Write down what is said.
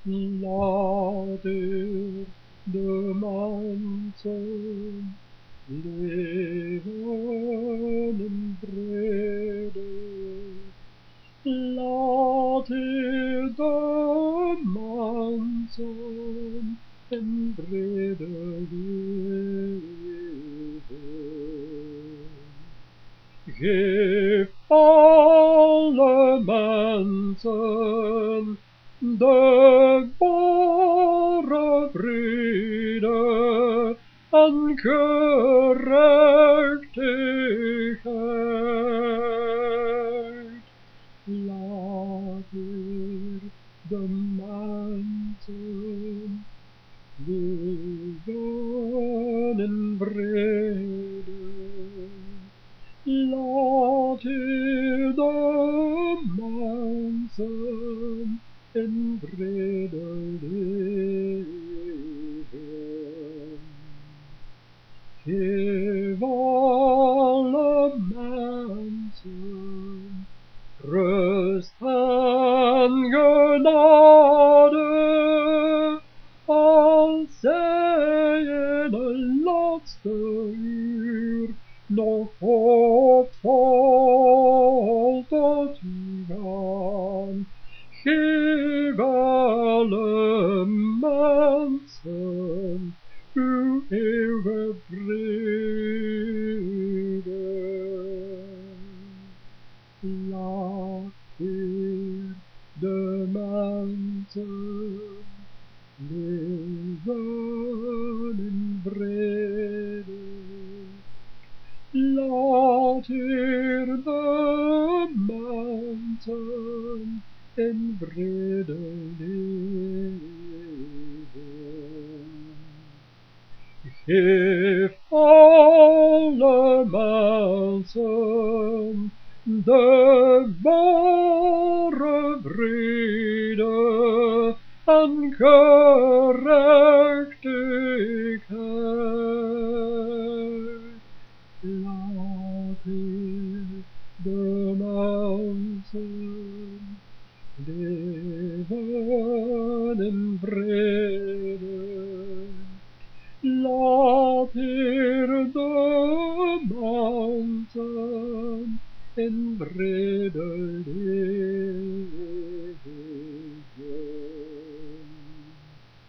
Laat er de mensen leven in vrede. Laat er de mensen in vrede leven. Geef alle mensen de ware vrede en gerechtigheid. Laat er de mensen leven in vrede. Laat er de mensen in vrede leven. Geef alle mensen rust en genade, als zij in het laatste uur nog hoopvol tot u gaan. Geef alle mensen uw eeuwige vrede. Laat er de mensen leven in vrede. Laat er de mensen in vrede leven. Geef alle mensen de ware vrede en gerechtigheid. Laat er de mensen leven in vrede. Laat